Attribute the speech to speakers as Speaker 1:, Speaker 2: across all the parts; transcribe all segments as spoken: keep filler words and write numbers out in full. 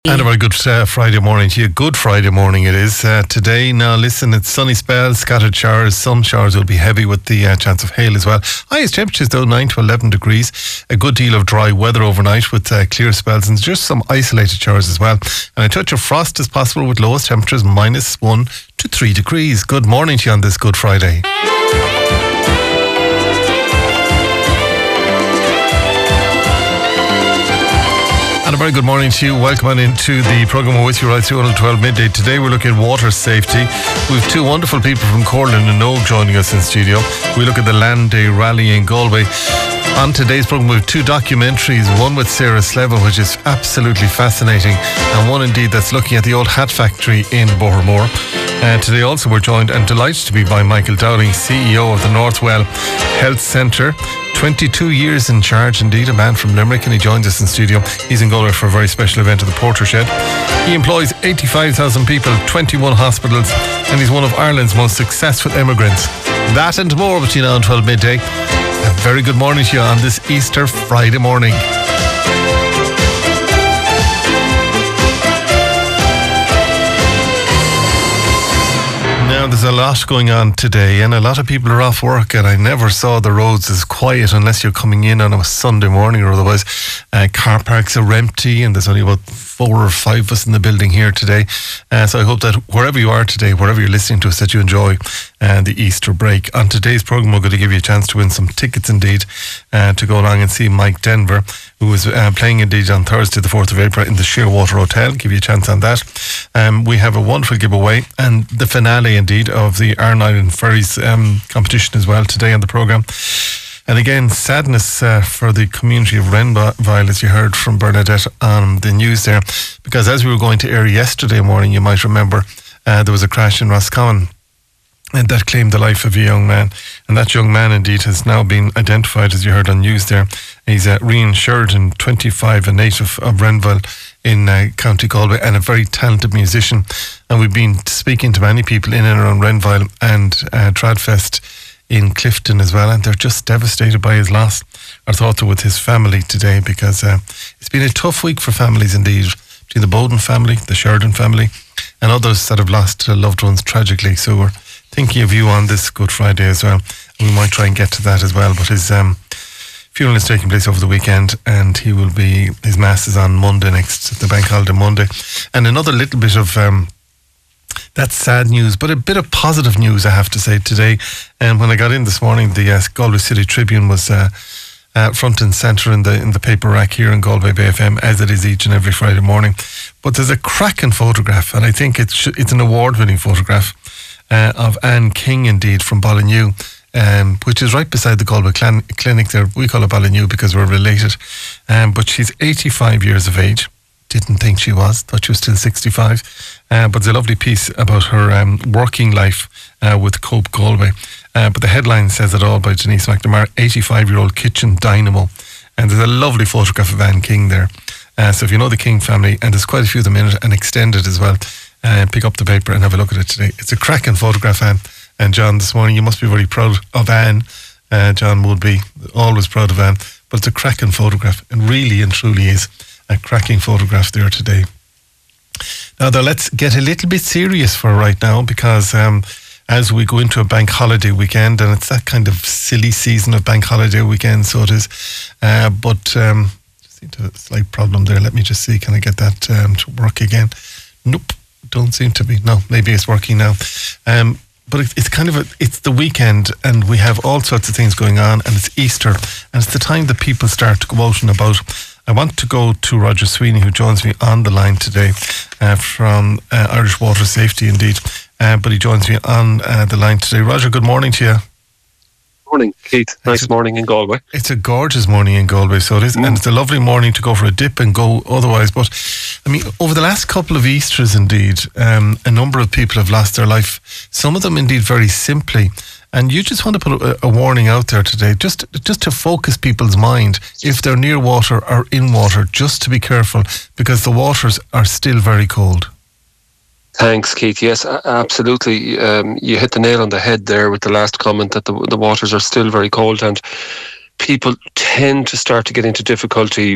Speaker 1: And a very good uh, Friday morning to you. Good Friday morning it is. Uh, today, now listen, it's sunny spells, scattered showers. Some showers will be heavy with the uh, chance of hail as well. Highest temperatures though, nine to eleven degrees. A good deal of dry weather overnight with uh, clear spells and just some isolated showers as well. And a touch of frost is possible with lowest temperatures minus one to three degrees. Good morning to you on this Good Friday. And a very good morning to you. Welcome on into the programme. We're with you right through until twelve midday. Today we're looking at water safety. We have two wonderful people from Corlin and Nogue joining us in studio. We look at the Land Day Rally in Galway. On today's programme we have two documentaries, one with Sarah Slevin, which is absolutely fascinating, and one indeed that's looking at the old hat factory in Bohermore. Uh, today also we're joined and delighted to be by Michael Dowling, C E O of the Northwell Health Centre. twenty-two years in charge indeed, a man from Limerick, and he joins us in studio. He's in Galway for a very special event at the Porter Shed. He employs eighty-five thousand people, twenty-one hospitals, and he's one of Ireland's most successful immigrants. That and more between now and twelve midday. A very good morning to you on this Easter Friday morning. Now, there's a lot going on today, and a lot of people are off work, and I never saw the roads as quiet unless you're coming in on a Sunday morning, or otherwise uh, car parks are empty, and there's only about four or five of us in the building here today. Uh, so I hope that wherever you are today, wherever you're listening to us, that you enjoy uh, the Easter break. On today's programme, we're going to give you a chance to win some tickets indeed uh, to go along and see Mike Denver, who is uh, playing indeed on Thursday the fourth of April in the Shearwater Hotel. Give you a chance on that. Um, we have a wonderful giveaway and the finale indeed of the Iron Island Ferries um, competition as well today on the programme. And again, sadness uh, for the community of Renville, as you heard from Bernadette on the news there, because as we were going to air yesterday morning, you might remember uh, there was a crash in Roscommon, and that claimed the life of a young man. And that young man indeed has now been identified, as you heard on news there. He's uh, Rian Sheridan, twenty-five, a native of Renville in uh, County Galway, and a very talented musician. And we've been speaking to many people in and around Renville and uh, Tradfest in Clifton as well, and they're just devastated by his loss. Our thoughts are with his family today, because uh, it's been a tough week for families indeed, between the Bowden family, the Sheridan family, and others that have lost uh, loved ones tragically. So we're thinking of you on this Good Friday as well. And we might try and get to that as well, but his um, funeral is taking place over the weekend, and he will be, his mass is on Monday next, the bank holiday Monday. And another little bit of um, that's sad news, but a bit of positive news, I have to say, today. And when I got in this morning, the uh, Galway City Tribune was uh, uh, front and centre in the in the paper rack here in Galway Bay F M, as it is each and every Friday morning. But there's a cracking photograph, and I think it's it's an award-winning photograph uh, of Anne King, indeed, from Ballinew, um, which is right beside the Galway clan- clinic there. We call it Ballinew because we're related. Um, but she's eighty-five years of age. Didn't think she was, thought she was still sixty-five. Uh, but there's a lovely piece about her um, working life uh, with Cope Galway. Uh, but the headline says it all by Denise McNamara, eighty-five-year-old kitchen dynamo. And there's a lovely photograph of Anne King there. Uh, so if you know the King family, and there's quite a few of them in it, and extended as well, uh, pick up the paper and have a look at it today. It's a cracking photograph, Anne. And John, this morning, you must be very proud of Anne. Uh, John would be always proud of Anne. But it's a cracking photograph, and really and truly is a cracking photograph there today. Now, though, let's get a little bit serious for right now, because um, as we go into a bank holiday weekend, and it's that kind of silly season of bank holiday weekend, so it is. Uh, but um, just need a slight problem there. Let me just see, can I get that um, to work again? Nope, don't seem to be. No, maybe it's working now. Um, but it, it's kind of a, it's the weekend, and we have all sorts of things going on, and it's Easter, and it's the time that people start to go out and about. I want to go to Roger Sweeney, who joins me on the line today uh, from uh, Irish Water Safety, indeed. Uh, but he joins me on uh, the line today. Roger, good morning to you.
Speaker 2: Morning, Keith. Nice a, morning in Galway.
Speaker 1: It's a gorgeous morning in Galway, so it is. Mm. And it's a lovely morning to go for a dip and go otherwise. But, I mean, over the last couple of Easters, indeed, um, a number of people have lost their life. Some of them, indeed, very simply. And you just want to put a, a warning out there today, just just to focus people's mind, if they're near water or in water, just to be careful, because the waters are still very cold.
Speaker 2: Thanks, Keith. Yes, absolutely. Um, you hit the nail on the head there with the last comment that the, the waters are still very cold, and people tend to start to get into difficulty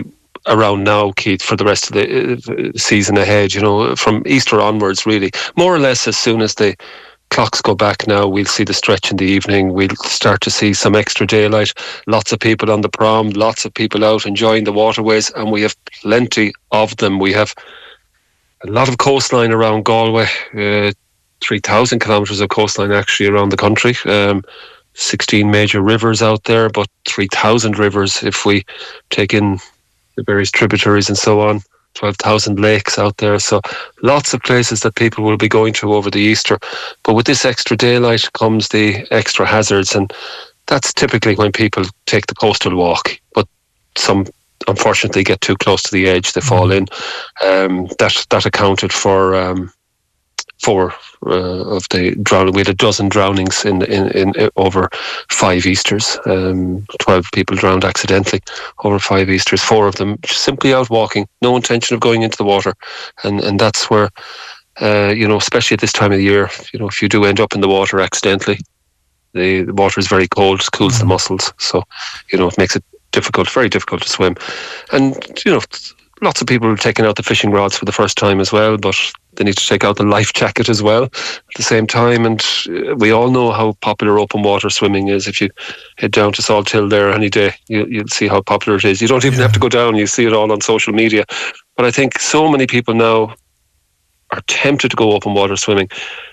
Speaker 2: around now, Keith, for the rest of the uh, season ahead. You know, from Easter onwards, really, more or less as soon as the clocks go back now, we'll see the stretch in the evening. We'll start to see some extra daylight. Lots of people on the prom, lots of people out enjoying the waterways, and we have plenty of them. We have a lot of coastline around Galway, uh, three thousand kilometres of coastline actually around the country. Um, sixteen major rivers out there, but three thousand rivers if we take in the various tributaries and so on. twelve thousand lakes out there, so lots of places that people will be going to over the Easter. But with this extra daylight comes the extra hazards, and that's typically when people take the coastal walk, but some unfortunately get too close to the edge, they fall in. Um, that that accounted for um, four uh, of the drowning. We had a dozen drownings in in, in, in over five Easters. Um, Twelve people drowned accidentally over five Easters. Four of them simply out walking, no intention of going into the water, and and that's where uh, you know, especially at this time of the year, you know, if you do end up in the water accidentally, the, the water is very cold, cools the muscles, so you know it makes it difficult, very difficult to swim. And you know, lots of people are taking out the fishing rods for the first time as well, but they need to take out the life jacket as well at the same time. And we all know how popular open water swimming is. If you head down to Salthill there any day, you, you'll see how popular it is. You don't even yeah. have to go down, you see it all on social media. But I think so many people now are tempted to go open water swimming.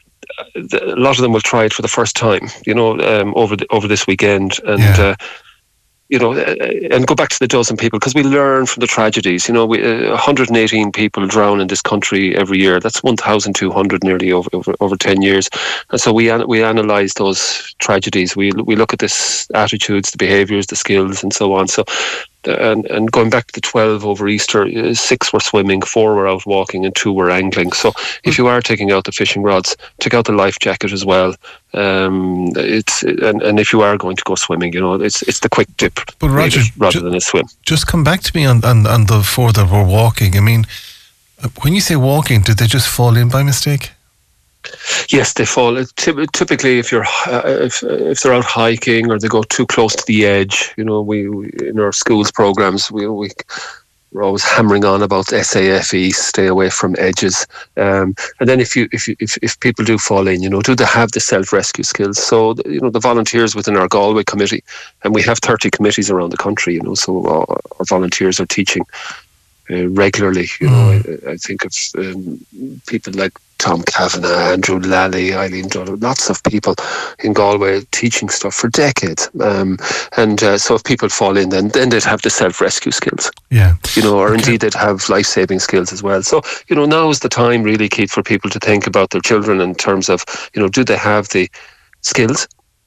Speaker 2: A lot of them will try it for the first time, you know, um, over the, over this weekend. And yeah. uh, you know, and go back to the dozen people, because we learn from the tragedies. You know, we, uh, one hundred eighteen people drown in this country every year. That's one thousand two hundred nearly over, over over ten years. And so we we analyse those tragedies. We we look at this attitudes, the behaviours, the skills, and so on. So, and and going back to the twelve over Easter, uh, six were swimming, four were out walking, and two were angling. So if you are taking out the fishing rods, take out the life jacket as well. Um, it's and, and if you are going to go swimming, you know, it's it's the quick dip,
Speaker 1: but Roger,
Speaker 2: really, rather
Speaker 1: ju-
Speaker 2: than a swim.
Speaker 1: Just come back to me on, on, on the four that were walking. I mean, when you say walking, did they just fall in by mistake?
Speaker 2: Yes, they fall. Typically, if you're uh, if if they're out hiking or they go too close to the edge, you know, we, we in our schools programs we we. We're always hammering on about S A F E, stay away from edges. Um, and then if you if you if, if people do fall in, you know, do they have the self-rescue skills? So, you know, the volunteers within our Galway committee, and we have thirty committees around the country, you know, so our, our volunteers are teaching uh, regularly. You know, I, I think of um, people like Tom Kavanagh, Andrew Lally, Eileen Donovan, lots of people in Galway teaching stuff for decades. Um, and uh, so if people fall in, then, then they'd have the self-rescue skills.
Speaker 1: Yeah.
Speaker 2: You know, or
Speaker 1: okay.
Speaker 2: indeed they'd have life-saving skills as well. So, you know, now is the time really, Keith, for people to think about their children in terms of, you know, do they have the skills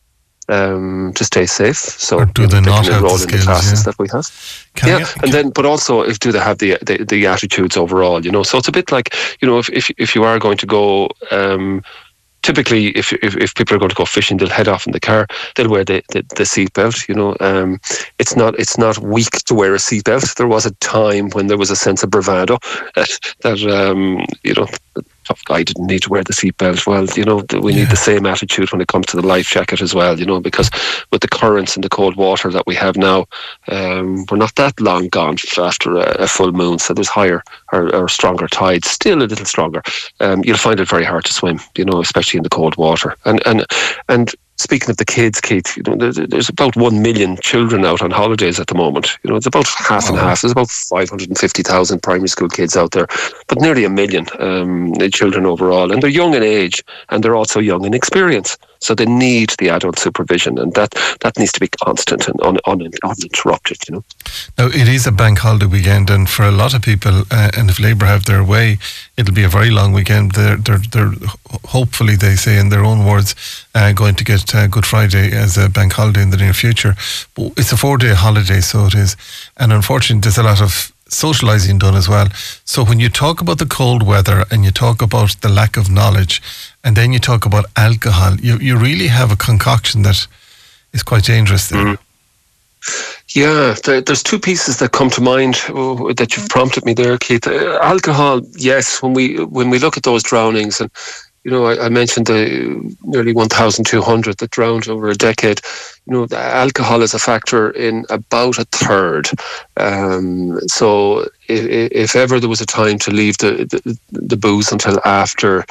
Speaker 2: um, to stay safe? So
Speaker 1: or do
Speaker 2: you know,
Speaker 1: they,
Speaker 2: they
Speaker 1: not
Speaker 2: can
Speaker 1: have
Speaker 2: enroll
Speaker 1: the
Speaker 2: in
Speaker 1: skills,
Speaker 2: the classes
Speaker 1: yeah.
Speaker 2: that we have.
Speaker 1: Can
Speaker 2: yeah,
Speaker 1: you,
Speaker 2: and then, but also, if do they have the, the the attitudes overall? You know, so it's a bit like, you know, if if if you are going to go, um, typically, if, if if people are going to go fishing, they'll head off in the car. They'll wear the the, the seatbelt. You know, um, it's not it's not weak to wear a seatbelt. There was a time when there was a sense of bravado uh, that um, you know. Tough guy didn't need to wear the seatbelt. Well, you know, we need yeah. the same attitude when it comes to the life jacket as well, you know, because with the currents and the cold water that we have now, um, we're not that long gone after a, a full moon, so there's higher or, or stronger tides, still a little stronger. Um, you'll find it very hard to swim, you know, especially in the cold water. And and and speaking of the kids, Keith, you know, there's, there's about one million children out on holidays at the moment. You know, it's about half and half. There's about five hundred fifty thousand primary school kids out there, but nearly a million um, children overall. And they're young in age, and they're also young in experience. So they need the adult supervision, and that, that needs to be constant and un, un, uninterrupted, you know.
Speaker 1: Now, it is a bank holiday weekend, and for a lot of people, uh, and if Labour have their way, it'll be a very long weekend. They're, they're, they're hopefully, they say in their own words, uh, going to get uh, Good Friday as a bank holiday in the near future. But it's a four-day holiday, so it is. And unfortunately, there's a lot of socialising done as well. So when you talk about the cold weather and you talk about the lack of knowledge, and then you talk about alcohol, you you really have a concoction that is quite dangerous there. Mm.
Speaker 2: Yeah, there, there's two pieces that come to mind oh, that you've prompted me there, Keith. Uh, alcohol, yes, when we when we look at those drownings, and you know, I, I mentioned the nearly one thousand two hundred that drowned over a decade. you know, the alcohol is a factor in about a third. Um, so if, if ever there was a time to leave the the, the booze until after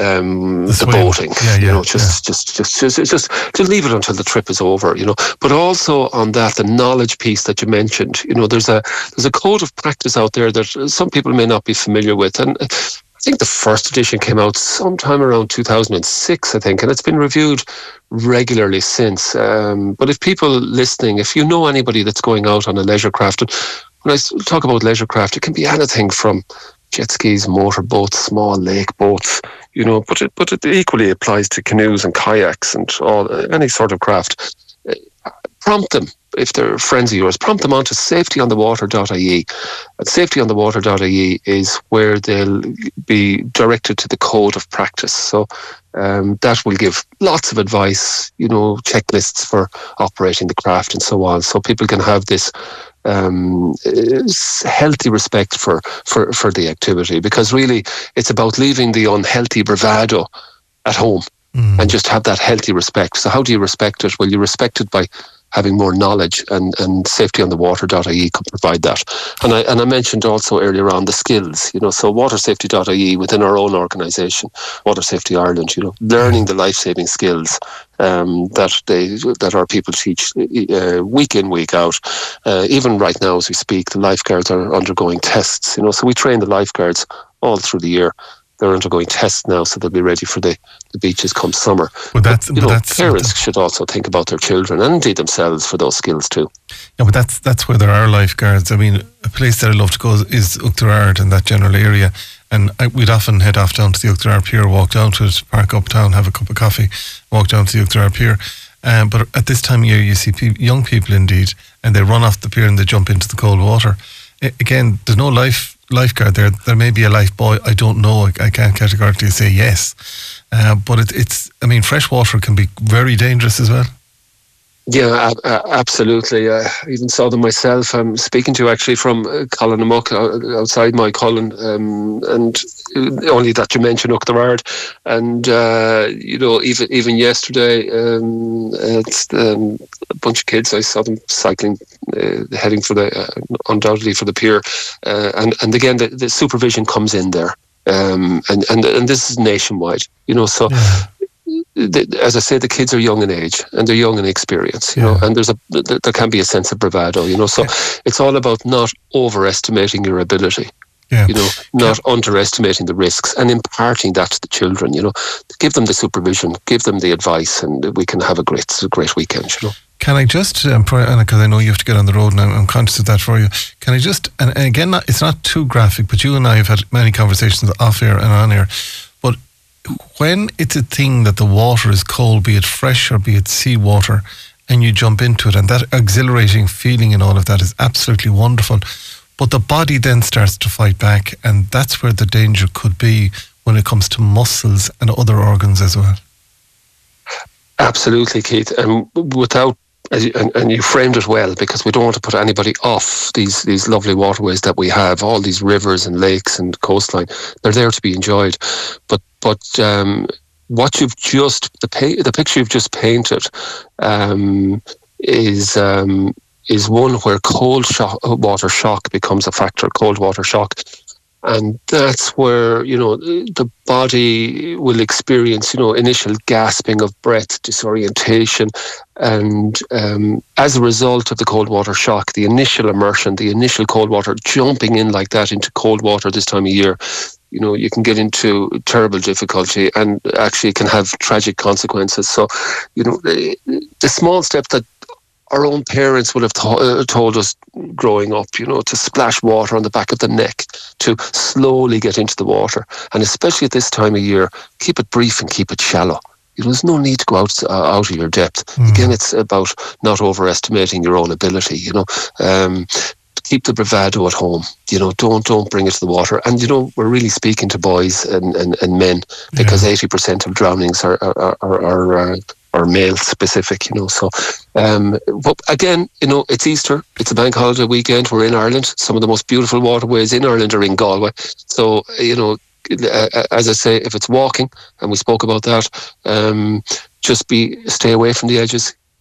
Speaker 2: um, the, the boating,
Speaker 1: yeah, yeah,
Speaker 2: you know, just,
Speaker 1: yeah.
Speaker 2: just just just just to leave it until the trip is over, you know. But also on that, the knowledge piece that you mentioned, you know, there's a there's a code of practice out there that some people may not be familiar with, and I think the first edition came out sometime around two thousand six, I think, and it's been reviewed regularly since. Um, but if people listening, if you know anybody that's going out on a leisure craft, and when I talk about leisure craft, it can be anything from jet skis, motor boats, small lake boats, you know, but it, but it equally applies to canoes and kayaks and all any sort of craft. Prompt them, if they're friends of yours, prompt them onto safety on the water dot I E. And safety on the water dot I E is where they'll be directed to the code of practice. So um, that will give lots of advice, you know, checklists for operating the craft and so on. So people can have this um, healthy respect for, for, for the activity, because really it's about leaving the unhealthy bravado at home mm. and just have that healthy respect. So how do you respect it? Well, you respect it by having more knowledge, and, and safety on the water dot I E can provide that. And I and I mentioned also earlier on the skills, you know, so water safety dot I E within our own organisation, Water Safety Ireland, you know, learning the life-saving skills um, that they that our people teach uh, week in, week out. Uh, even right now as we speak, the lifeguards are undergoing tests, you know, so we train the lifeguards all through the year. They're undergoing tests now, so they'll be ready for the, the beaches come summer.
Speaker 1: Well, that's,
Speaker 2: but, you
Speaker 1: but
Speaker 2: know,
Speaker 1: that's,
Speaker 2: parents
Speaker 1: that's,
Speaker 2: should also think about their children and indeed themselves for those skills too.
Speaker 1: Yeah, but that's that's where there are lifeguards. I mean, a place that I love to go is Oughterard and that general area. And I, we'd often head off down to the Oughterard Pier, walk down to it, park uptown, have a cup of coffee, walk down to the Oughterard Pier. Um, but at this time of year, you see pe- young people indeed, and they run off the pier and they jump into the cold water. I, again, there's no life lifeguard there. There may be a life buoy. I don't know. I, I can't categorically say yes. Uh, but it, it's, I mean, fresh water can be very dangerous as well.
Speaker 2: Yeah, uh, absolutely. I even saw them myself. I'm speaking to you actually from uh, Colinamuck, uh, outside my Colin, um, and only that you mentioned Oughterard. And, uh, you know, even even yesterday, um, it's um, a bunch of kids, I saw them cycling, uh, heading for the, uh, undoubtedly for the pier. Uh, and, and again, the, the supervision comes in there. Um, and, and, and this is nationwide, you know, so... Yeah. As I say, the kids are young in age and they're young in experience, you yeah. know, and there's a there can be a sense of bravado, you know. So yeah. it's all about not overestimating your ability, yeah. you know, not yeah. underestimating the risks, and imparting that to the children, you know. Give them the supervision, give them the advice, and we can have a great, a great weekend, you know.
Speaker 1: Can I just, um, because I know you have to get on the road and I'm, I'm conscious of that for you, can I just, and, and again, it's not too graphic, but you and I have had many conversations off air and on air, but when it's a thing that the water is cold, be it fresh or be it seawater, and you jump into it, and that exhilarating feeling and all of that is absolutely wonderful, but the body then starts to fight back, and that's where the danger could be when it comes to muscles and other organs as well.
Speaker 2: Absolutely, Keith. And without As you, and, and you framed it well, because we don't want to put anybody off these these lovely waterways that we have, all these rivers and lakes and coastline. They're there to be enjoyed, but but um, what you've just the pa- the picture you've just painted um, is um, is one where cold shock, water shock becomes a factor. Cold water shock. And that's where, you know, the body will experience, you know, initial gasping of breath, disorientation. And um, as a result of the cold water shock, the initial immersion, the initial cold water, jumping in like that into cold water this time of year, you know, you can get into terrible difficulty and actually can have tragic consequences. So, you know, the, the small step that our own parents would have to- uh, told us growing up, you know, to splash water on the back of the neck, to slowly get into the water. And especially at this time of year, keep it brief and keep it shallow. You know, there's no need to go out, uh, out of your depth. Mm. Again, it's about not overestimating your own ability, you know. Um, keep the bravado at home, you know, don't don't bring it to the water. And, you know, we're really speaking to boys and, and, and men, because yeah. eighty percent of drownings are, are, are, are uh, or male specific, you know. So um, but again, you know, it's Easter, it's a bank holiday weekend, we're in Ireland, some of the most beautiful waterways in Ireland are in Galway. So, you know, as I say, if it's walking, and we spoke about that, um, just be stay away from the edges,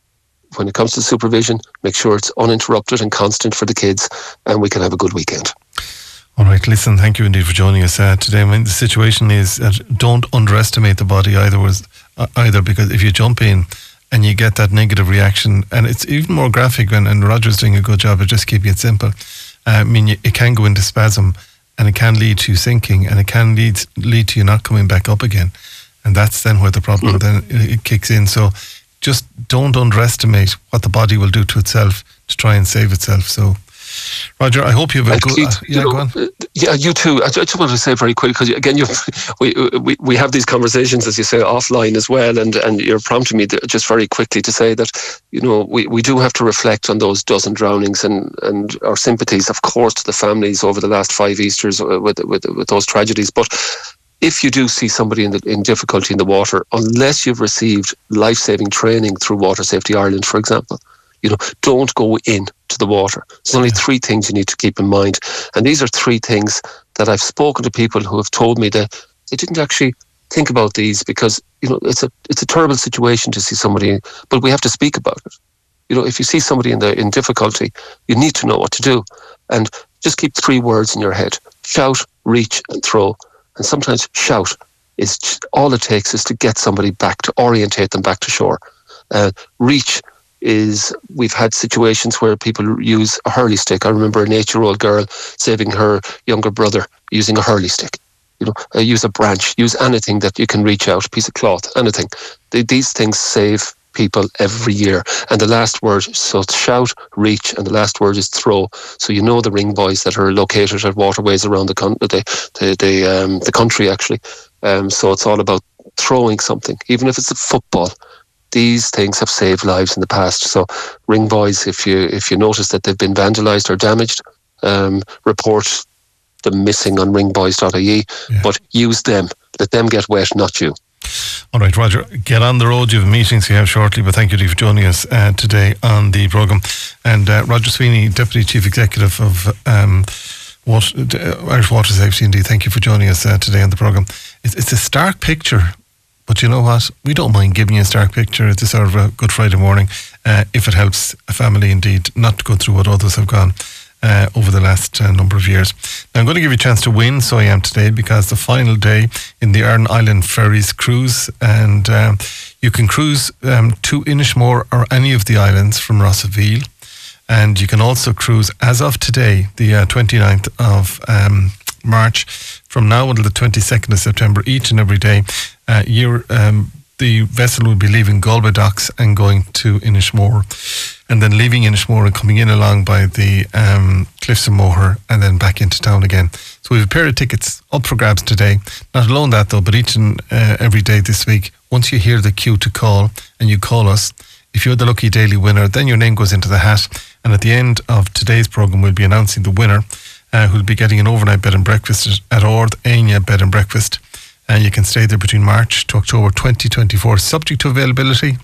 Speaker 2: when it comes to supervision, make sure it's uninterrupted and constant for the kids, and we can have a good weekend.
Speaker 1: All right, listen, thank you indeed for joining us uh, today. I mean, the situation is uh, don't underestimate the body either, was, uh, either, because if you jump in and you get that negative reaction, and it's even more graphic, and, and Roger's doing a good job of just keeping it simple. Uh, I mean, you, it can go into spasm, and it can lead to you sinking, and it can lead lead to you not coming back up again. And that's then where the problem mm-hmm. then it kicks in. So just don't underestimate what the body will do to itself to try and save itself. So, Roger, I hope you have a good... Uh, yeah,
Speaker 2: know,
Speaker 1: go on.
Speaker 2: Uh, yeah, you too. I just wanted to say very quick, because again, you, we, we we have these conversations, as you say, offline as well, and, and you're prompting me to, just very quickly to say that, you know, we, we do have to reflect on those dozen drownings, and, and our sympathies, of course, to the families over the last five Easters with with, with those tragedies. But if you do see somebody in, the, in difficulty in the water, unless you've received life-saving training through Water Safety Ireland, for example, you know, don't go in to the water. There's only three things you need to keep in mind. And these are three things that I've spoken to people who have told me that they didn't actually think about these, because, you know, it's a it's a terrible situation to see somebody, but we have to speak about it. You know, if you see somebody in the in difficulty, you need to know what to do. And just keep three words in your head: shout, reach, and throw. And sometimes shout is just, all it takes is to get somebody back, to orientate them back to shore. Uh, reach is, we've had situations where people use a hurley stick. I remember an eight-year-old girl saving her younger brother using a hurley stick. You know, uh, use a branch, use anything that you can reach out, a piece of cloth, anything. They, these things save people every year. And the last word, so shout, reach, and the last word is throw. So you know the ring buoys that are located at waterways around the con- the the the, um, the country, actually. Um, so it's all about throwing something, even if it's a football. These things have saved lives in the past. So ring buoys, if you if you notice that they've been vandalised or damaged, um, report them missing on ring buoys dot I E, yeah. But use them. Let them get wet, not you.
Speaker 1: All right, Roger, get on the road. You have meetings you have shortly, but thank you for joining us uh, today on the programme. And uh, Roger Sweeney, Deputy Chief Executive of um, Water, uh, Irish Water Safety, indeed, thank you for joining us uh, today on the programme. It's, it's a stark picture, but you know what? We don't mind giving you a stark picture at this sort of a Good Friday morning, uh, if it helps a family indeed not to go through what others have gone Uh, over the last uh, number of years. Now, I'm going to give you a chance to win, so I am today, because the final day in the Aran Island Ferries cruise, and um, you can cruise um, to Inishmore or any of the islands from Rossaveel, and you can also cruise as of today, the uh, twenty-ninth of um, March, from now until the twenty-second of September, each and every day. Uh, you're, um, the vessel will be leaving Galway docks and going to Inishmore, and then leaving Inishmore and coming in along by the um, Cliffs of Moher, and then back into town again. So we have a pair of tickets up for grabs today. Not alone that though, but each and uh, every day this week, once you hear the cue to call and you call us, if you're the lucky daily winner, then your name goes into the hat, and at the end of today's programme we'll be announcing the winner, uh, who'll be getting an overnight bed and breakfast at Ord Anya Bed and Breakfast, and you can stay there between March to October twenty twenty-four, subject to availability,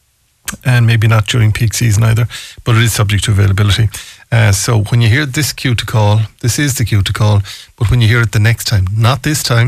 Speaker 1: and maybe not during peak season either, but it is subject to availability. Uh, so when you hear this cue to call, this is the cue to call, but when you hear it the next time, not this time,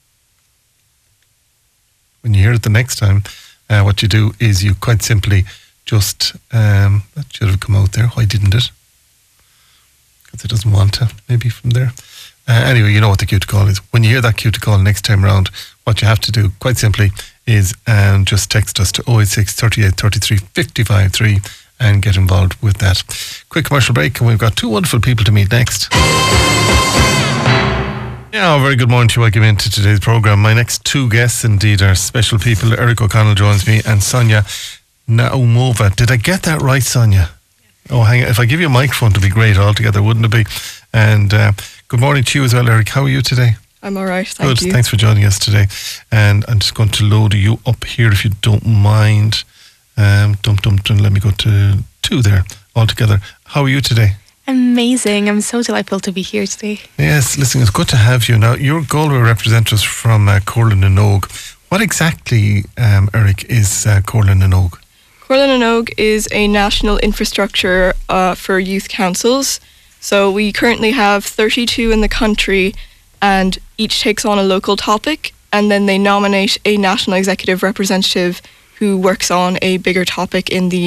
Speaker 1: when you hear it the next time, uh, what you do is you quite simply just, um, that should have come out there, why didn't it? Because it doesn't want to, maybe from there. Uh, anyway, you know what the cue to call is. When you hear that cue to call next time round, what you have to do, quite simply, is um, just text us to oh eight six, thirty-eight, thirty-three, fifty-five three and get involved with that. Quick commercial break, and we've got two wonderful people to meet next. Yeah, a very good morning to you. Welcome into today's programme. My next two guests indeed are special people. Eric O'Connell joins me, and Sonia Naumova. Did I get that right, Sonia? Oh, hang on. If I give you a microphone, it'd be great altogether, wouldn't it be? And uh, good morning to you as well, Eric. How are you today?
Speaker 3: I'm all right, thank
Speaker 1: Good.
Speaker 3: you.
Speaker 1: Thanks for joining us today. And I'm just going to load you up here if you don't mind. Um, dum, dum, dum, let me go to two there altogether. How are you today?
Speaker 3: Amazing. I'm so delightful to be here today.
Speaker 1: Yes, listen, it's good to have you. Now, you're Galway representatives from uh, Corlin and Og. What exactly, um, Eric, is uh, Corlin and Og?
Speaker 3: Corlin and Og is a national infrastructure uh, for youth councils. So we currently have thirty-two in the country, and each takes on a local topic, and then they nominate a national executive representative who works on a bigger topic in the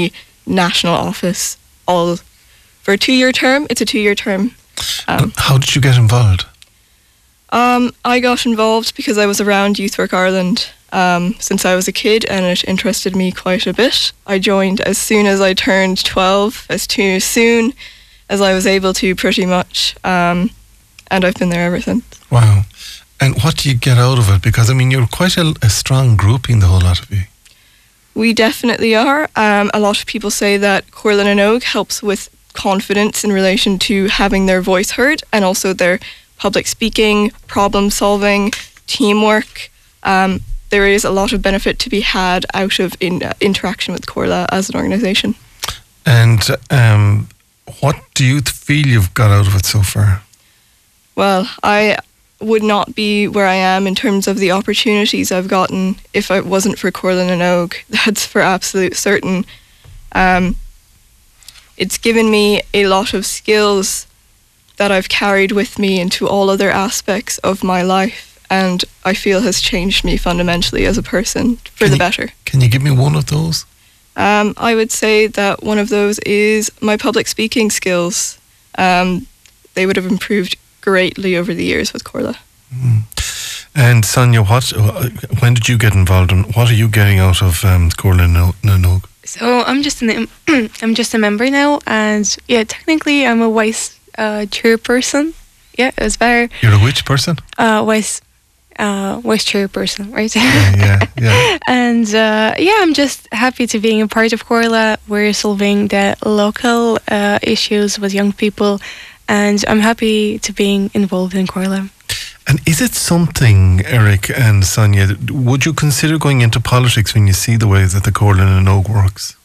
Speaker 3: national office. All for a two-year term. It's a two-year term. Um,
Speaker 1: How did you get involved?
Speaker 3: Um, I got involved because I was around Youth Work Ireland um, since I was a kid, and it interested me quite a bit. I joined as soon as I turned twelve, as too soon as I was able to, pretty much, um, and I've been there ever since.
Speaker 1: Wow. And what do you get out of it? Because, I mean, you're quite a, a strong grouping, the whole lot of you.
Speaker 3: We definitely are. Um, a lot of people say that Comhairle na nÓg helps with confidence in relation to having their voice heard, and also their public speaking, problem solving, teamwork. Um, there is a lot of benefit to be had out of in, uh, interaction with Comhairle as an organisation.
Speaker 1: And um, what do you feel you've got out of it so far?
Speaker 3: Well, I would not be where I am in terms of the opportunities I've gotten if it wasn't for Comhairle na nÓg. That's for absolute certain. Um, it's given me a lot of skills that I've carried with me into all other aspects of my life, and I feel has changed me fundamentally as a person for
Speaker 1: Can
Speaker 3: the
Speaker 1: you-
Speaker 3: better.
Speaker 1: Can you give me one of those?
Speaker 3: Um, I would say that one of those is my public speaking skills. Um, they would have improved greatly over the years with Comhairle.
Speaker 1: And Sonia, what? uh, when did you get involved, and what are you getting out of um, Comhairle na nÓg?
Speaker 4: So I'm just an I'm just a member now, and yeah, technically I'm a vice uh, chairperson. Yeah, it was very
Speaker 1: You're a which person?
Speaker 4: uh, vice uh, vice chairperson, right?
Speaker 1: Yeah, yeah, yeah.
Speaker 4: And uh, yeah, I'm just happy to being a part of Comhairle. We're solving the local uh, issues with young people, and I'm happy to being involved in Comhairle.
Speaker 1: And is it something, Eric and Sonia, that- would you consider going into politics when you see the way that the Comhairle na nÓg works?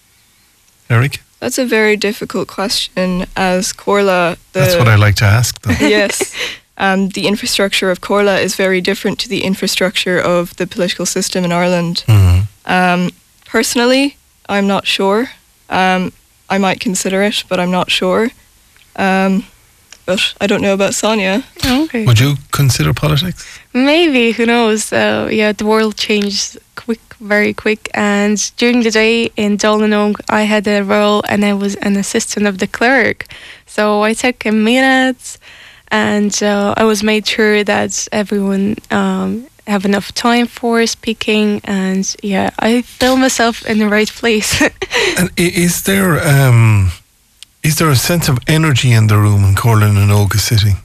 Speaker 1: Eric?
Speaker 3: That's a very difficult question, as Comhairle, the
Speaker 1: That's what I like to ask, though.
Speaker 3: yes, um, the infrastructure of Comhairle is very different to the infrastructure of the political system in Ireland.
Speaker 1: Mhm.
Speaker 3: Um, personally, I'm not sure. Um, I might consider it, but I'm not sure. Um, but I don't know about Sonia.
Speaker 4: Okay.
Speaker 1: Would you consider politics?
Speaker 4: Maybe, who knows? Uh, yeah, the world changed quick, very quick. And during the day in Dáil na nÓg, I had a role, and I was an assistant of the clerk. So I took minutes, and uh, I was made sure that everyone um, have enough time for speaking. And yeah, I feel myself in the right place.
Speaker 1: And i- is there um, is there a sense of energy in the room when Comhairle na nÓg is sitting?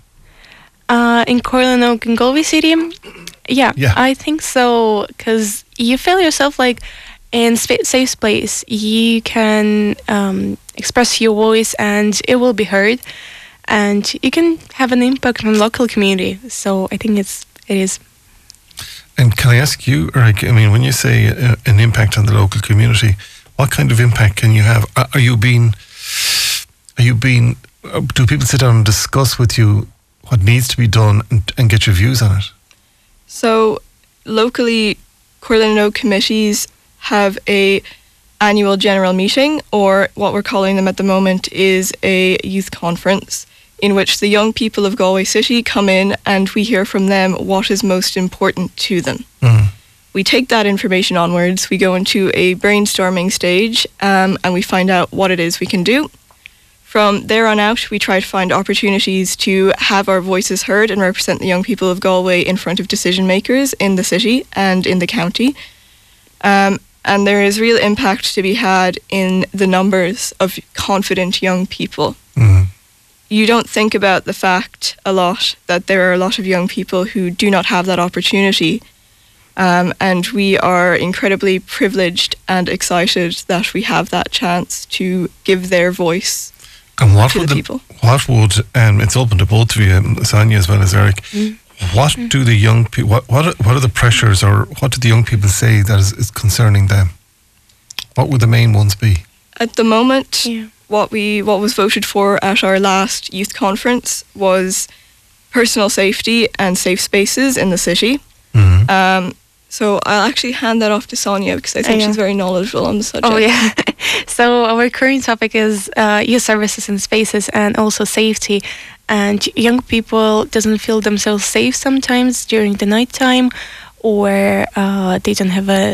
Speaker 4: Uh, in Comhairle na nÓg in Galway City, yeah,
Speaker 1: Yeah.
Speaker 4: I think so, because you feel yourself like in spa- safe space. You can um, express your voice, and it will be heard, and you can have an impact on local community. So I think it's it is.
Speaker 1: And can I ask you, Eric, I mean, when you say uh, an impact on the local community, what kind of impact can you have? Are are you being, are you being, uh, do people sit down and discuss with you what needs to be done and, and get your views on it?
Speaker 3: So locally, Comhairle na nÓg committees have a annual general meeting, or what we're calling them at the moment is a youth conference, in which the young people of Galway City come in and we hear from them what is most important to them.
Speaker 1: Mm.
Speaker 3: We take that information onwards, we go into a brainstorming stage, um, and we find out what it is we can do. From there on out, we try to find opportunities to have our voices heard and represent the young people of Galway in front of decision makers in the city and in the county. Um, and there is real impact to be had in the numbers of confident young people.
Speaker 1: Mm.
Speaker 3: You don't think about the fact a lot that there are a lot of young people who do not have that opportunity. Um, and we are incredibly privileged and excited that we have that chance to give their voice
Speaker 1: And what
Speaker 3: to
Speaker 1: would
Speaker 3: the
Speaker 1: the,
Speaker 3: people.
Speaker 1: what would um, it's open to both of you, um, Sonia as well as Eric. What do the young people? What what are, what are the pressures, or what do the young people say that is, is concerning them? What would the main ones be?
Speaker 3: At the moment,
Speaker 4: Yeah.
Speaker 3: what we what was voted for at our last youth conference was personal safety and safe spaces in the city.
Speaker 1: Mhm.
Speaker 3: Um, so I'll actually hand that off to Sonia because I think
Speaker 4: Oh, yeah.
Speaker 3: she's very knowledgeable on the subject.
Speaker 4: Oh yeah. So our current topic is uh, youth services and spaces, and also safety. And young people doesn't feel themselves safe sometimes during the night time, or uh, they don't have a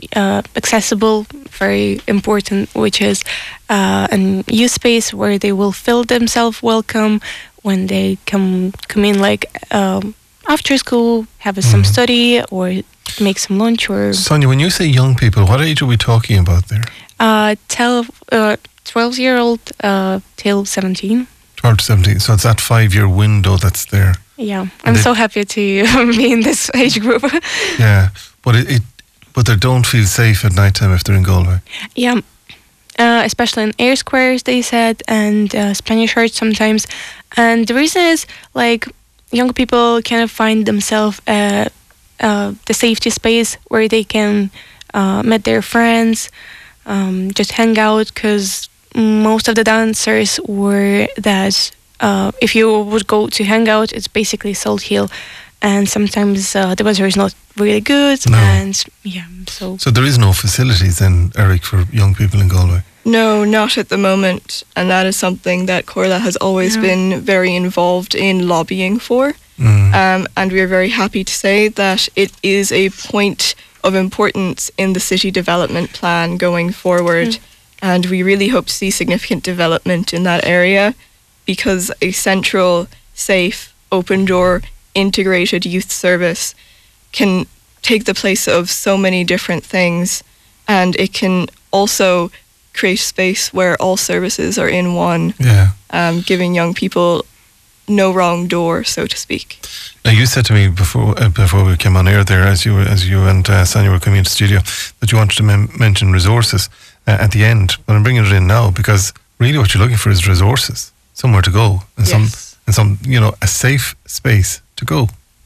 Speaker 4: uh, accessible, very important, which is uh, a youth space where they will feel themselves welcome when they come come in, like um, after school, have a, some
Speaker 1: Mhm.
Speaker 4: study or make some lunch or
Speaker 1: Sonia, when you say young people, what age are we talking about there?
Speaker 4: uh, tell uh, twelve year old uh, till seventeen.
Speaker 1: twelve to seventeen. So it's that five-year window that's there.
Speaker 4: Yeah, I'm
Speaker 1: they-
Speaker 4: so happy to be in this age group.
Speaker 1: Yeah. But it, it but they don't feel safe at night time if they're in Galway.
Speaker 4: Yeah, uh, especially in air squares, they said, and uh, Spanish Arts sometimes. And the reason is, like, young people kind of find themselves uh, uh, the safety space where they can uh, meet their friends, um, just hang out, because most of the dancers were that uh, if you would go to hang out, it's basically Salt Hill. And sometimes uh, the weather is not really good.
Speaker 1: No.
Speaker 4: And yeah, so...
Speaker 1: So there is no facilities then, Eric, for young people in Galway.
Speaker 3: No, not at the moment. And that is something that Corla has always
Speaker 4: Yeah.
Speaker 3: been very involved in lobbying for.
Speaker 1: Mm.
Speaker 3: Um, and we are very happy to say that it is a point of importance in the city development plan going forward.
Speaker 4: Mm.
Speaker 3: And we really hope to see significant development in that area, because a central, safe, open door, integrated youth service can take the place of so many different things, and it can also create space where all services are in one,
Speaker 1: Yeah.
Speaker 3: um, giving young people no wrong door, so to speak.
Speaker 1: Now you said to me before uh, before we came on air there, as you as you and uh, Sonia were coming into the studio, that you wanted to mem- mention resources uh, at the end. But I'm bringing it in now because really what you're looking for is resources, somewhere to go, and some
Speaker 3: Yes.
Speaker 1: and some you know a safe space to go.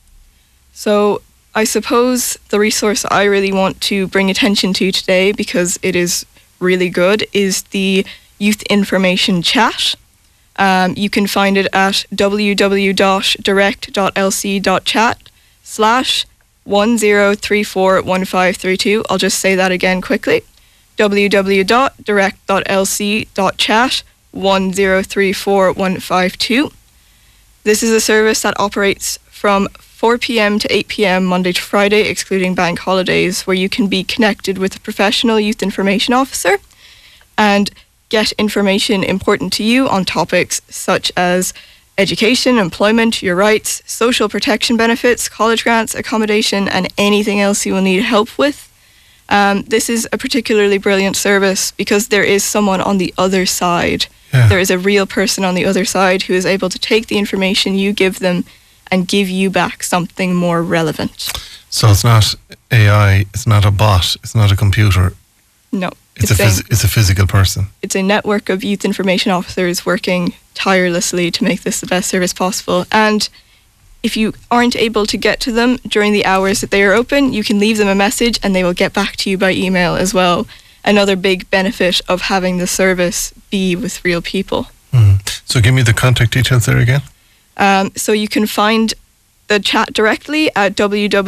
Speaker 3: So I suppose the resource I really want to bring attention to today, because it is really good, is the Youth Information Chat. Um, you can find it at www.direct.lc.chat slash one zero three four one five three two. I'll just say that again quickly. www.direct.lc.chat one zero three four one five two. This is a service that operates from four p.m. to eight p.m. Monday to Friday, excluding bank holidays, where you can be connected with a professional youth information officer and get information important to you on topics such as education, employment, your rights, social protection benefits, college grants, accommodation, and anything else you will need help with. Um, this is a particularly brilliant service because there is someone on the other side.
Speaker 1: Yeah.
Speaker 3: There is a real person on the other side who is able to take the information you give them and give you back something more relevant.
Speaker 1: So it's not A I, it's not a bot, it's not a computer.
Speaker 3: No.
Speaker 1: It's, a phys- it's a physical person.
Speaker 3: It's a network of youth information officers working tirelessly to make this the best service possible. And if you aren't able to get to them during the hours that they are open, you can leave them a message and they will get back to you by email as well. Another big benefit of having the service be with real people.
Speaker 1: Mm. So give me the contact details there again.
Speaker 3: Um, so you can find the chat directly at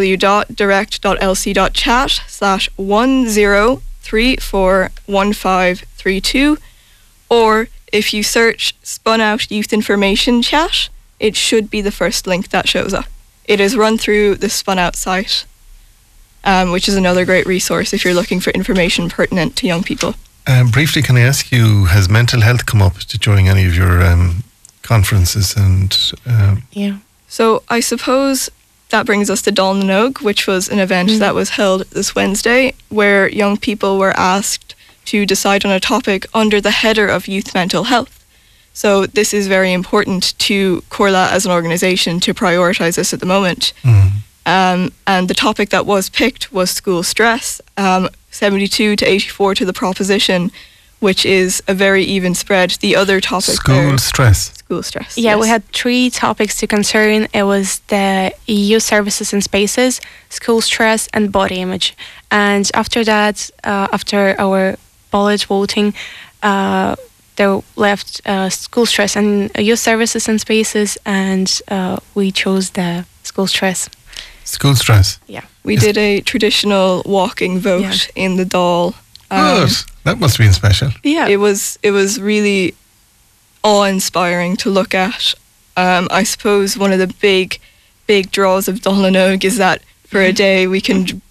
Speaker 3: www.direct.lc.chat slash one zero three four one five three two, or if you search Spun Out Youth Information Chat, it should be the first link that shows up. It is run through the Spun Out site, um, which is another great resource if you're looking for information pertinent to young people.
Speaker 1: Um, briefly, can I ask you, has mental health come up during any of your um, conferences? And um,
Speaker 4: Yeah.
Speaker 3: So I suppose that brings us to Dalnanog, which was an event
Speaker 4: Mm.
Speaker 3: that was held this Wednesday, where young people were asked to decide on a topic under the header of youth mental health. So this is very important to Corla as an organisation to prioritise this at the moment.
Speaker 1: mm,
Speaker 3: Um, and the topic that was picked was school stress, um, seventy-two to eighty-four to the proposition, which is a very even spread. The other topic
Speaker 1: school
Speaker 3: there,
Speaker 1: stress.
Speaker 3: school stress.
Speaker 4: Yeah, we
Speaker 3: yes.
Speaker 4: had three topics to concern. It was the youth services and spaces, school stress, and body image. And after that, uh, after our ballot voting, uh, they left uh, school stress and youth services and spaces, and uh, we chose the school stress.
Speaker 1: School stress.
Speaker 3: We
Speaker 1: Yes.
Speaker 3: did a traditional walking vote
Speaker 4: Yeah.
Speaker 3: in the Dáil.
Speaker 1: Good. That must have been special.
Speaker 4: Yeah.
Speaker 3: It was it was really awe-inspiring to look at. Um, I suppose one of the big, big draws of Dalnanog is that for a day we can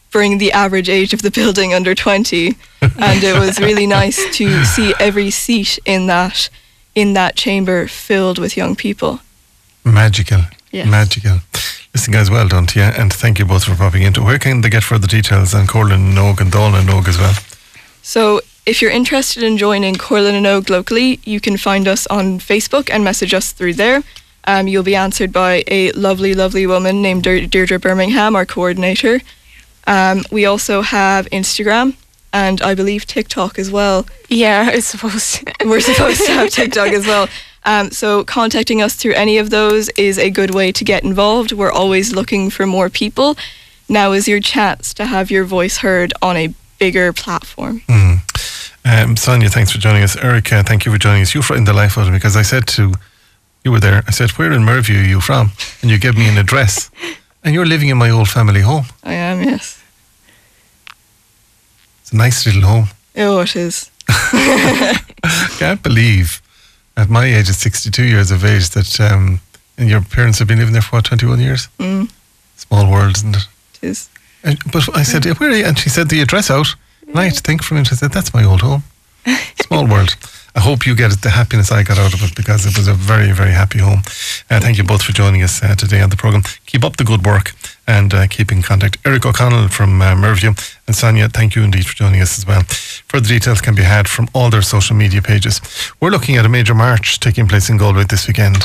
Speaker 3: bring the average age of the building under twenty, and it was really nice to see every seat in that in that chamber filled with young people.
Speaker 1: Magical.
Speaker 3: Yes.
Speaker 1: Magical. Listen, guys, well done to you, and thank you both for popping into. Where can they get further details on Corlin and Og and Dáil and Og as well?
Speaker 3: So if you're interested in joining Corlin and Og locally, you can find us on Facebook and message us through there. Um, you'll be answered by a lovely, lovely woman named De- Deirdre Birmingham, our coordinator. Um, we also have Instagram and I believe TikTok as well.
Speaker 4: Yeah, I suppose.
Speaker 3: We're supposed to have TikTok as well. Um, so contacting us through any of those is a good way to get involved. We're always looking for more people. Now is your chance to have your voice heard on a bigger platform.
Speaker 1: Mm. Um, Sonia, thanks for joining us. Erica, thank you for joining us. You frightened the life out of me because I said to, you were there, I said, where in Merview are you from? And you gave me an address. And you're living in my old family home.
Speaker 3: I am, yes.
Speaker 1: It's a nice little home.
Speaker 3: Oh, it is.
Speaker 1: Can't believe at my age, at sixty-two years of age, that um, and your parents have been living there for what, twenty-one years?
Speaker 3: Mm.
Speaker 1: Small world, isn't it?
Speaker 3: It is.
Speaker 1: And, but I said, where are you? And she said the address out. And I had to think for a minute. I said, that's my old home. Small world. I hope you get the happiness I got out of it because it was a very, very happy home. Uh, thank you both for joining us uh, today on the programme. Keep up the good work and uh, keep in contact. Eric O'Connell from uh, Merview and Sonia, thank you indeed for joining us as well. Further details can be had from all their social media pages. We're looking at a major march taking place in Galway this weekend.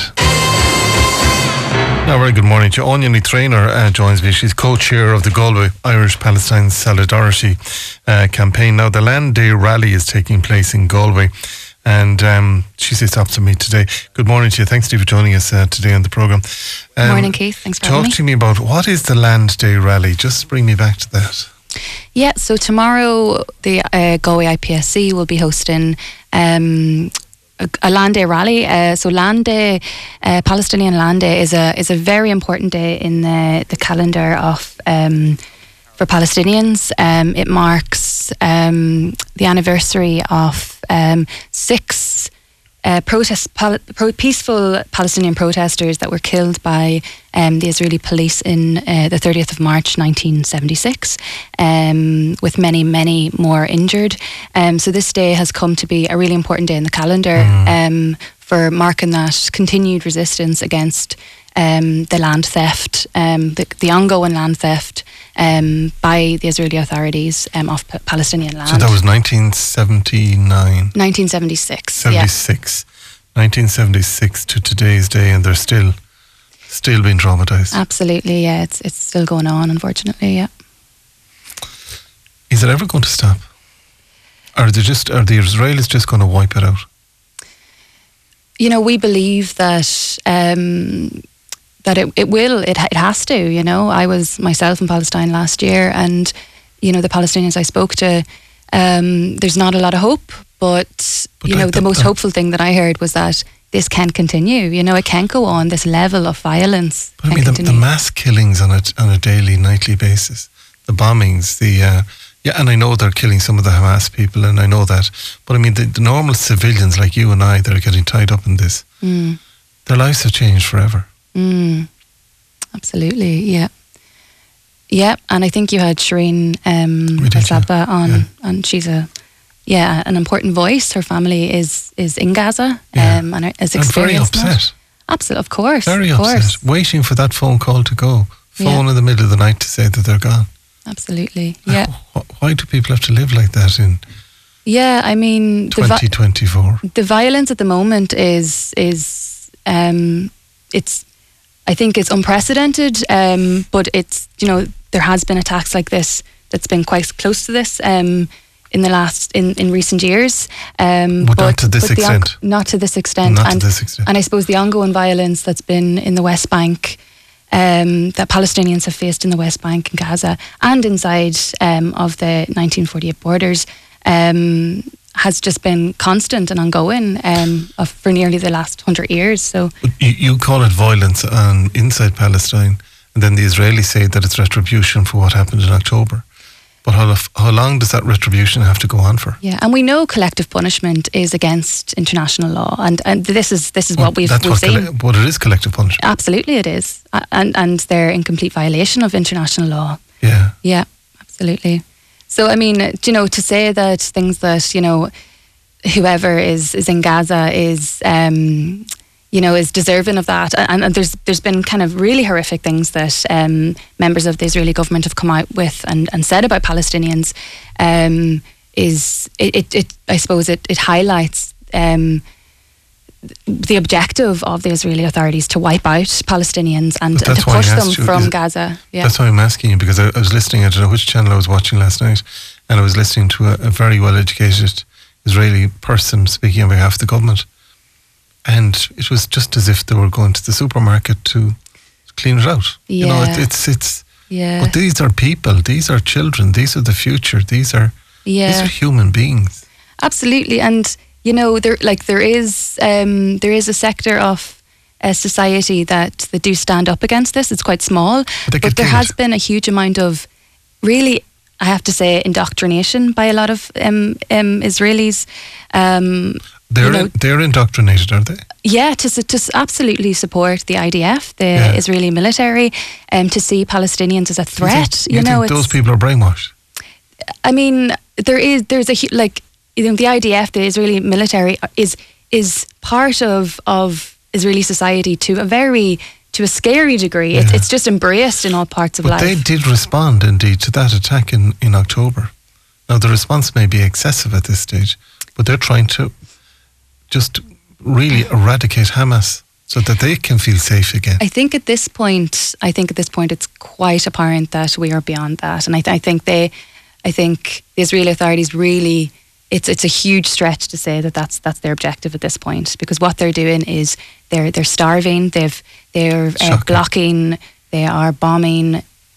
Speaker 1: Now, very good morning to you. Anya Trainer uh, joins me. She's co-chair of the Galway Irish-Palestine Solidarity uh, campaign. Now, the Land Day rally is taking place in Galway, and um, she sits opposite me today. Good morning to you. Thanks, Steve, for joining us uh, today on the programme.
Speaker 5: Um, morning, Keith. Thanks for having me.
Speaker 1: Talk to me about what is the Land Day rally? Just bring me back to that.
Speaker 5: Yeah, so tomorrow the uh, Galway I P S C will be hosting um, a, a Land Day rally. Uh, so Land Day, uh, Palestinian Land Day, is a is a very important day in the the calendar of um, for Palestinians. Um, it marks um, the anniversary of um, six uh, protest pal- pro- peaceful Palestinian protesters that were killed by um, the Israeli police in uh, the thirtieth of March nineteen seventy-six, um, with many, many more injured. Um, so this day has come to be a really important day in the calendar mm. um, for marking that continued resistance against um, the land theft, um, the, the ongoing land theft um, by the Israeli authorities um, of P- Palestinian land.
Speaker 1: So that was nineteen seventy-nine?
Speaker 5: nineteen seventy-six.
Speaker 1: seventy-six. Yeah. nineteen seventy-six to today's day, and they're still still being traumatised.
Speaker 5: Absolutely, yeah. It's it's still going on, unfortunately, yeah.
Speaker 1: Is it ever going to stop? Are they just are the Israelis just going to wipe it out?
Speaker 5: You know, we believe that um, that it, it will, it, it has to, you know. I was myself in Palestine last year, and, you know, the Palestinians I spoke to, um, there's not a lot of hope, but, but you know, the, the most the, hopeful thing that I heard was that this can continue, you know, it can't go on, this level of violence.
Speaker 1: But I mean, the, the mass killings on a, on a daily, nightly basis, the bombings, the... Uh, Yeah, and I know they're killing some of the Hamas people, and I know that. But I mean, the, the normal civilians like you and I that are getting tied up in this, mm. their lives have changed forever.
Speaker 5: Mm. Absolutely, yeah. Yeah, and I think you had Shireen um, Al-Sabah on, yeah. and she's a, yeah, an important voice. Her family is is in Gaza,
Speaker 1: yeah.
Speaker 5: um, and is
Speaker 1: experienced. And very upset.
Speaker 5: Absolutely, of course.
Speaker 1: Very
Speaker 5: of
Speaker 1: upset,
Speaker 5: course.
Speaker 1: waiting for that phone call to go. Phone
Speaker 5: yeah.
Speaker 1: in the middle of the night to say that they're gone.
Speaker 5: Absolutely, yeah.
Speaker 1: Why do people have to live like that in
Speaker 5: yeah, I mean,
Speaker 1: twenty twenty-four?
Speaker 5: The, vi- the violence at the moment is, is um, it's, I think it's unprecedented, um, but it's, you know, there has been attacks like this that's been quite close to this um, in the last, in, in recent years. Um,
Speaker 1: but,
Speaker 5: but
Speaker 1: not to this
Speaker 5: but
Speaker 1: extent.
Speaker 5: On- not to this extent.
Speaker 1: Not
Speaker 5: and,
Speaker 1: to this extent.
Speaker 5: And I suppose the ongoing violence that's been in the West Bank, Um, that Palestinians have faced in the West Bank and Gaza and inside um, of the nineteen forty-eight borders um, has just been constant and ongoing um, of, for nearly the last hundred years. So
Speaker 1: you, you call it violence on inside Palestine, and then the Israelis say that it's retribution for what happened in October. But how, how long does that retribution have to go on for?
Speaker 5: Yeah, and we know collective punishment is against international law, and, and this is this is well, what we've,
Speaker 1: that's
Speaker 5: we've
Speaker 1: what
Speaker 5: seen.
Speaker 1: Coll- but it is collective punishment.
Speaker 5: Absolutely, it is, and and they're in complete violation of international law.
Speaker 1: Yeah,
Speaker 5: yeah, Absolutely. So, I mean, do you know, to say that things that, you know, whoever is, is in Gaza is, um, you know, is deserving of that. And, and there's there's been kind of really horrific things that um, members of the Israeli government have come out with and, and said about Palestinians. Um, is it, it, it I suppose it, it highlights um, the objective of the Israeli authorities to wipe out Palestinians and, and to push them you, from Gaza. Yeah.
Speaker 1: That's why I'm asking you, because I, I was listening, I don't know which channel I was watching last night, and I was listening to a, a very well-educated Israeli person speaking on behalf of the government. And it was just as if they were going to the supermarket to clean it out.
Speaker 5: Yeah.
Speaker 1: You know, it, it's, it's,
Speaker 5: yeah.
Speaker 1: but these are people, these are children, these are the future, these are,
Speaker 5: yeah.
Speaker 1: these are human beings.
Speaker 5: Absolutely. And, you know, there like there is um, there is a sector of uh, society that, that do stand up against this. It's quite small,
Speaker 1: but,
Speaker 5: but there has been a huge amount of, really, I have to say, indoctrination by a lot of um, um, Israelis. Um,
Speaker 1: they're
Speaker 5: you know,
Speaker 1: in, they're indoctrinated, are they?
Speaker 5: Yeah, to to absolutely support the I D F, the
Speaker 1: yeah.
Speaker 5: Israeli military, and um, to see Palestinians as a threat.
Speaker 1: You, think, you,
Speaker 5: you know,
Speaker 1: think those people are brainwashed?
Speaker 5: I mean, there is there's a like. You know, the I D F, the Israeli military, is is part of of Israeli society to a very to a scary degree. Yeah. It's it's just embraced in all parts of
Speaker 1: but
Speaker 5: life.
Speaker 1: They did respond indeed to that attack in, in October. Now the response may be excessive at this stage, but they're trying to just really eradicate Hamas so that they can feel safe again.
Speaker 5: I think at this point, I think at this point, it's quite apparent that we are beyond that, and I, th- I think they, I think the Israeli authorities really. It's it's a huge stretch to say that that's that's their objective at this point, because what they're doing is they're they're starving, they've they're uh, blocking, they are bombing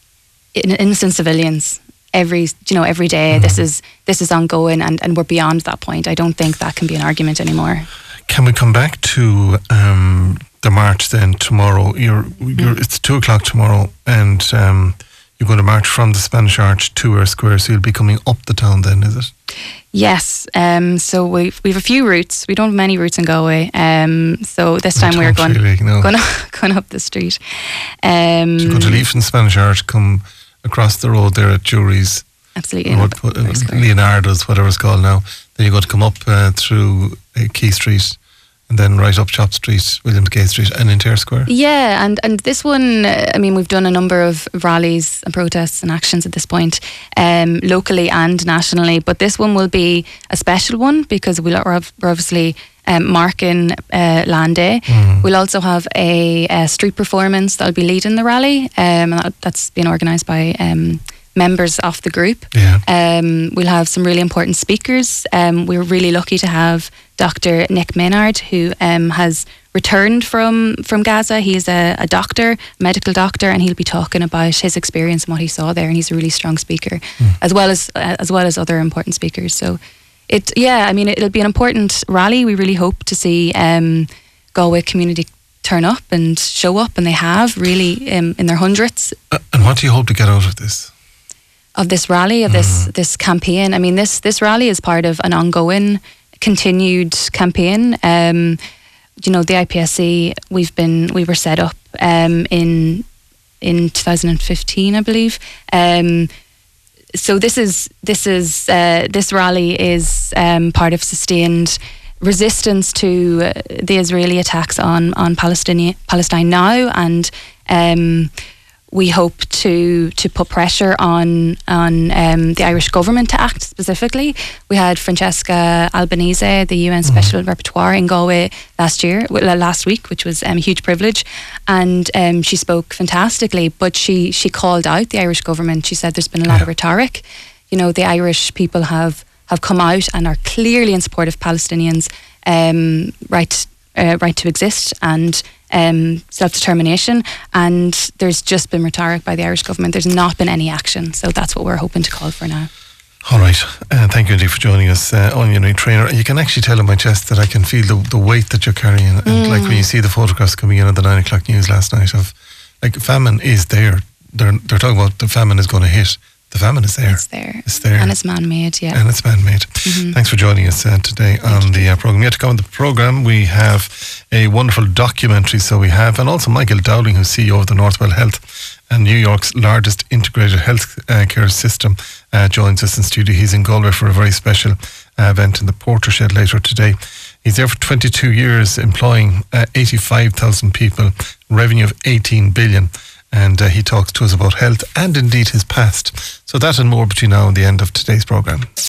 Speaker 5: innocent civilians every you know every day. Mm. This is this is ongoing, and, and we're beyond that point. I don't think that can be an argument anymore.
Speaker 1: Can we come back to um, the march then tomorrow? You're, you're mm. It's two o'clock tomorrow, and um, you're going to march from the Spanish Arch to Eyre Square, so you'll be coming up the town then, is it?
Speaker 5: Yes, um, so we've, we've a few routes. We don't have many routes in Galway. Um, so this time we're going,
Speaker 1: really, no.
Speaker 5: going, going up the street. Um,
Speaker 1: so you're going to leave from Spanish Arch, come across the road there at Jury's.
Speaker 5: Absolutely.
Speaker 1: What, what, uh, Leonardo's, whatever it's called now. Then you're going to come up uh, through uh, Key Street, and then right up Chop Street, Williamsgate Street, and into Eyre Square.
Speaker 5: Yeah, and, and this one, uh, I mean, we've done a number of rallies and protests and actions at this point, um, locally and nationally, but this one will be a special one because we'll, we're obviously um, marking uh, Land Day. Mm. We'll also have a, a street performance that'll be leading the rally, um, and that, that's been organised by um, members of the group.
Speaker 1: Yeah.
Speaker 5: Um, we'll have some really important speakers. Um, we're really lucky to have Doctor Nick Maynard, who um, has returned from, from Gaza. He's a, a doctor, a medical doctor, and he'll be talking about his experience and what he saw there. And he's a really strong speaker, mm. as well as uh, as well as other important speakers. So, it yeah, I mean, it'll be an important rally. We really hope to see um, Galway community turn up and show up, and they have really um, in their hundreds.
Speaker 1: Uh, and what do you hope to get out of this?
Speaker 5: Of this rally, of mm. this this campaign. I mean, this this rally is part of an ongoing, continued campaign. Um, you know, the I P S C, we've been we were set up um, in in two thousand fifteen, I believe. Um, so this is this is uh, this rally is um, part of sustained resistance to uh, the Israeli attacks on on Palestine Palestine now, and um, we hope to to put pressure on on um, the Irish government to act specifically. We had Francesca Albanese, the U N Special mm-hmm. Rapporteur in Galway last year, last week, which was um, a huge privilege, and um, she spoke fantastically. But she she called out the Irish government. She said there's been a lot yeah. of rhetoric. You know, the Irish people have have come out and are clearly in support of Palestinians' um, right uh, right to exist and um, self-determination, and there's just been rhetoric by the Irish government. There's not been any action, so that's what we're hoping to call for now.
Speaker 1: All right, uh, thank you indeed for joining us, uh, Anya New Trainer. You can actually tell in my chest that I can feel the, the weight that you're carrying, and mm. like when you see the photographs coming in at the nine o'clock news last night of, like, famine is there. They're they're talking about the famine is going to hit. the famine is there.
Speaker 5: It's there.
Speaker 1: It's there.
Speaker 5: And it's man-made, yeah.
Speaker 1: And it's man-made.
Speaker 5: Mm-hmm.
Speaker 1: Thanks for joining us uh, today on the uh, programme. Yet to come on the programme, we have a wonderful documentary, so we have, and also Michael Dowling, who's C E O of the Northwell Health and New York's largest integrated health uh, care system, uh, joins us in studio. He's in Galway for a very special uh, event in the Porter Shed later today. He's there for twenty-two years, employing uh, eighty-five thousand people, revenue of eighteen billion. And uh, he talks to us about health and indeed his past. So that and more between now and the end of today's programme.